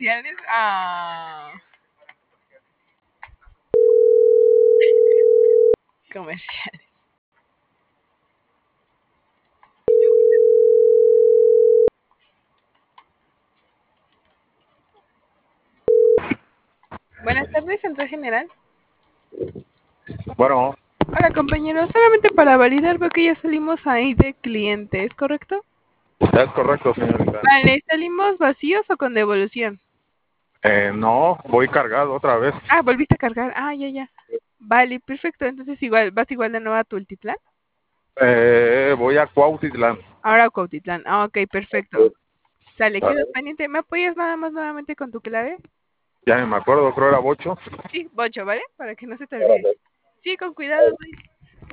comerciales. Ah. Comerciales. Buenas tardes, Central General. Bueno, Hola, compañero. Solamente para validar, veo que ya salimos ahí de cliente, ¿es correcto? es correcto, señorita. Vale, ¿salimos vacíos o con devolución? No, voy cargado otra vez. Ah, volviste a cargar. Ah, ya, ya. Vale, perfecto. Entonces igual, vas igual de nuevo a Tultitlán. Voy a Cuautitlán. Ahora a Cuautitlán. Ah, ok, perfecto. Sale, quedo pendiente. ¿Me apoyas nada más nuevamente con tu clave? Ya ni me acuerdo, creo era Bocho. Sí, Bocho, ¿vale? Para que no se te olvide. Sí, con cuidado, bye.